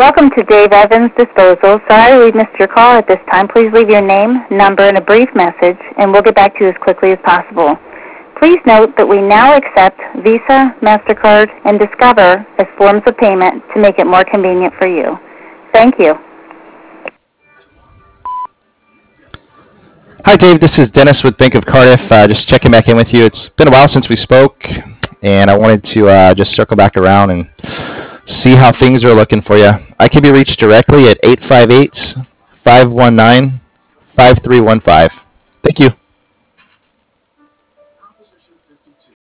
Welcome to Dave Evans Disposal. Sorry we missed your call at this time. Please leave your name, number, and a brief message, and we'll get back to you as quickly as possible. Please note that we now accept Visa, MasterCard, and Discover as forms of payment to make it more convenient for you. Thank you. Hi, Dave. This is Dennis with Bank of Cardiff. Just checking back in with you. It's been a while since we spoke, and I wanted to just circle back around and see how things are looking for you. I can be reached directly at 858-519-5315. Thank you.